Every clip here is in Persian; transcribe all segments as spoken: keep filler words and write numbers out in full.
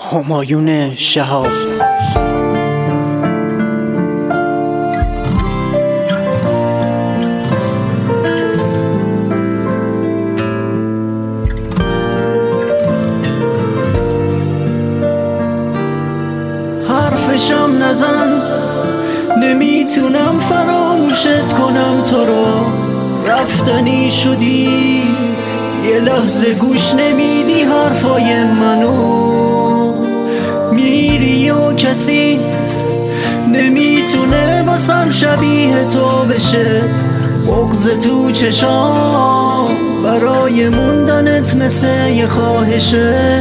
همایون شهاب. حرفشم نزن، نمیتونم فراموشت کنم تو رو. رفتنی شدی، یه لحظه گوش نمیدی حرفای منو. میری و کسی نمیتونه باسم شبیه تو بشه. بغض تو چشام برای موندنت مثل یه خواهشه.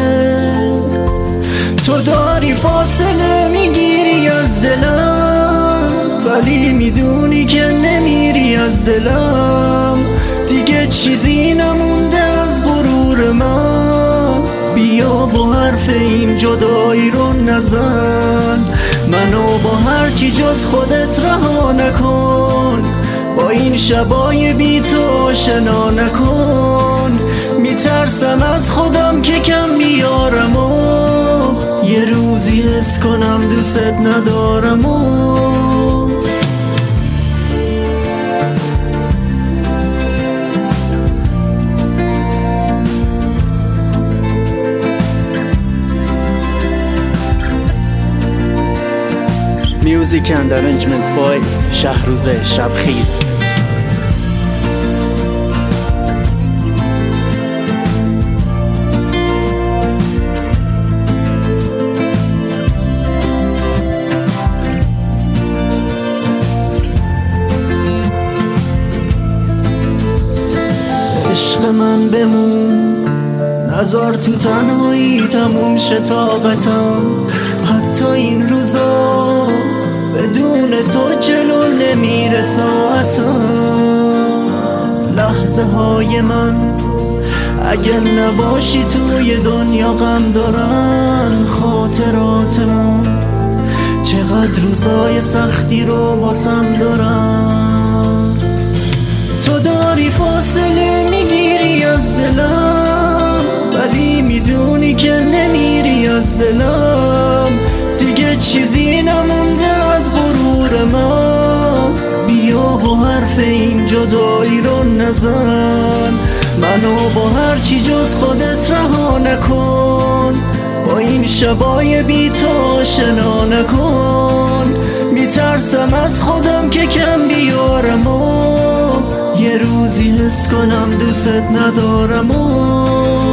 تو داری فاصله میگیری از دلم، ولی میدونی که نمیری از دلم. دیگه چیزی نمونده از غرور من. بیا با حرف این جدایی رو نزن، منو با هرچی جز خودت رها نکن. با این شبای بی تو آشنا نکن. میترسم از خودم که کم بیارم و یه روزی حس کنم دوست ندارم و Music and arrangement by شهروز شبخیز. عشق من بمون، نزار تو تنهایی تموم شه طاقتم. حتی این روزا بدون تو جلو نمیره ساعتم. لحظه های من اگه نباشی توی دنیا غم دارن. خاطراتمون چقدر روزای سختی رو باسم دارن. تو داری فاصله میگیری از دلم، ولی میدونی که نمیری از دلم. دیگه چیزی نمونده از غرور من. بیا با حرف این جدایی رو نزن، منو با هرچی جز خودت رها نکن. با این شبای بی تو آشنا نکن. میترسم از خودم که کم بیارم و یه روزی حس کنم دوست ندارم و